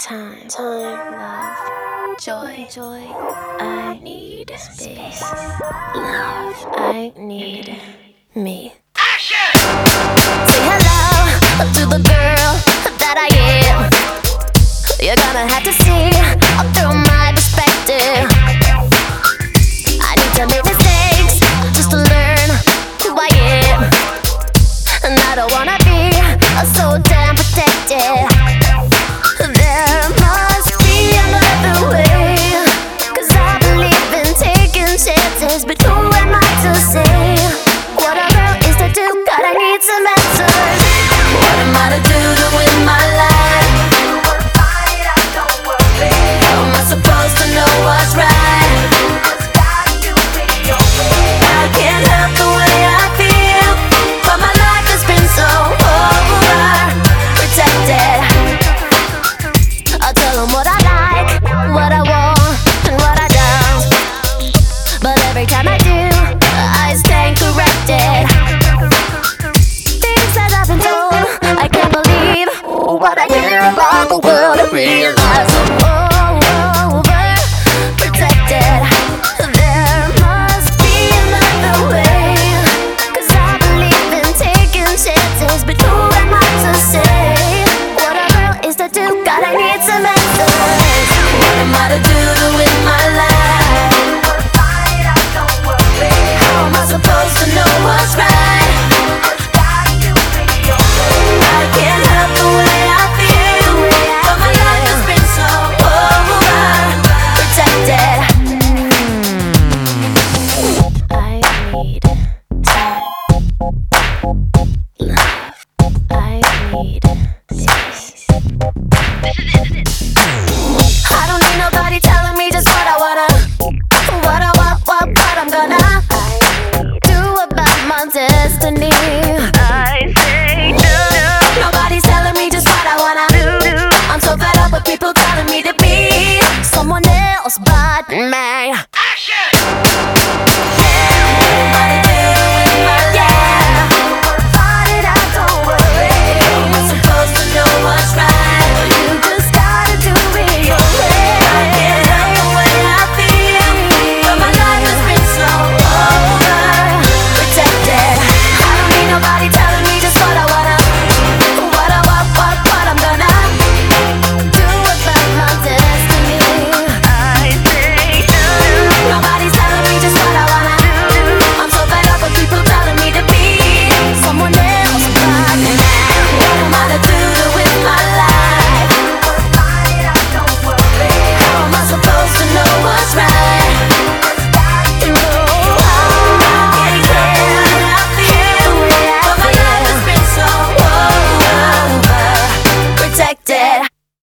love, joy. I need space, love. I need me. Action! Say hello to the girl that I am. You're gonna have to see through my perspective. I need to make mistakes just to learn who I am, and I don't wanna be so damn protected. There must be another way, 'cause I believe in taking chances. But who am I to say what a girl is to do? God, I need some answers. What am I to do to win my life? How am I supposed to know what's right? I can't help the way I feel, but my life has been so overprotected. I'll tell them what I like, what I want, and what I don't. But every time I do, I stand corrected. Things that I've been told, I can't believe what I hear about the world and realize I'm overprotected. There must be another way, 'cause I believe in taking chances. But who am I to say what a girl is to do? God, I need some answers. What am I to do to win my life? How am I supposed to know what's right? I can't help the way I feel, but my life has been so overprotected. I need time, love. I need